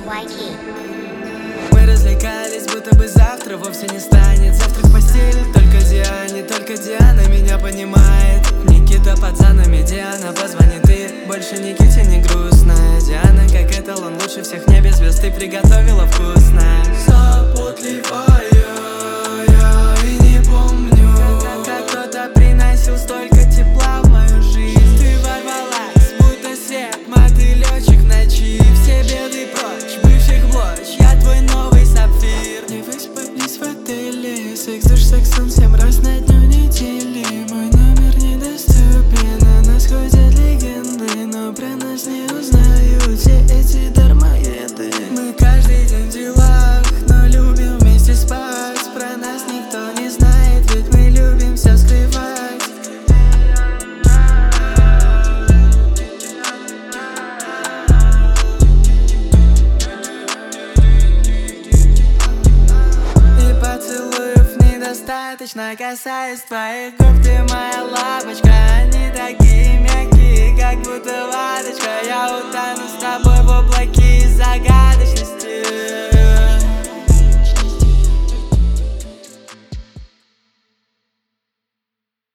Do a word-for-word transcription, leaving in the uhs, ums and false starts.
Whitey. Мы развлекались, будто бы завтра вовсе не станет. Завтрак в постели, только Диане, только Диана меня понимает. Никита под занами, Диана, позвони ты. Больше Никите не грустно. Диана, как эталон, лучше всех в небе звезд ты приготовила вкусно. Заботливая, я и не помню, как кто-то приносил столько тепла в мою жизнь. Ты ворвалась, будто свет, мотылечек в ночи. Все беды прочь, бывших блочь, я твой новый сапфир. Не выспались в отеле, секс душ, секс, он семь раз на дню недели. Мой номер недоступен, о нас ходят легенды, но про нас не узнают все эти дармоеды. Мы каждый день в делах, но любим вместе спать. Про нас никто не знает, ведь мы любим все скрывать. И поцелуев недостаточно, касаясь твоих губ, ты моя лапочка. Они такие мягкие, как будто ваточка. Я утону с тобой